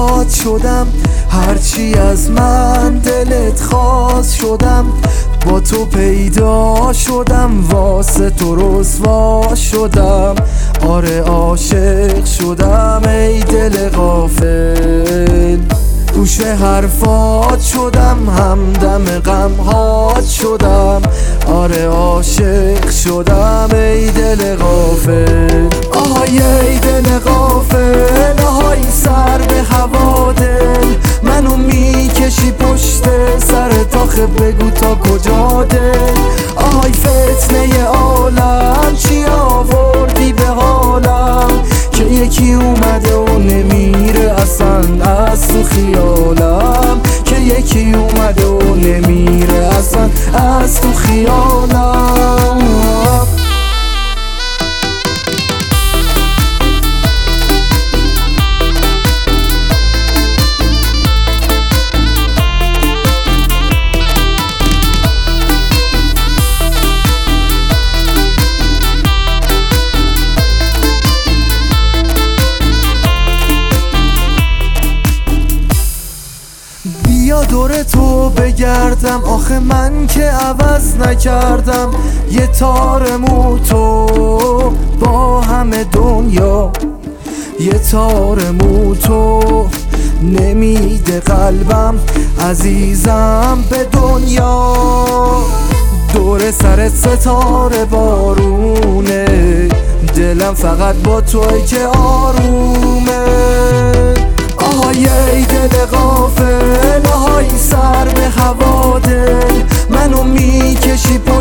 فریاد شدم، هرچی از من دلت خواست شدم، با تو پیدا شدم، واسه تو رسوا شدم. آره عاشق شدم ای دل غافل، گوش حرفات شدم، همدم غمهات شدم. آره عاشق شدم ای دل غافل. آهای ای دل غافل، آهای سر به هوا دل، منو میکشی پشت سرت، آخه بگو تا کجا دل. آهای فتنه عالم، چی آوردی به حالم، که یکی اومده و نمیره اصلا از تو خیالم، که یکی اومده و نمیره اصلا از تو خیالم. بیا دور تو بگردم، آخه من که عوض نکردم، یه تار مو تو با همه دنیا، یه تار مو تو نمیده قلبم عزیزم به دنیا. دور سرت ستاره بارونه، دلم فقط با توی که آرومه. آهای ای دل غافل، آهای سر به هوا دل، منو میکشی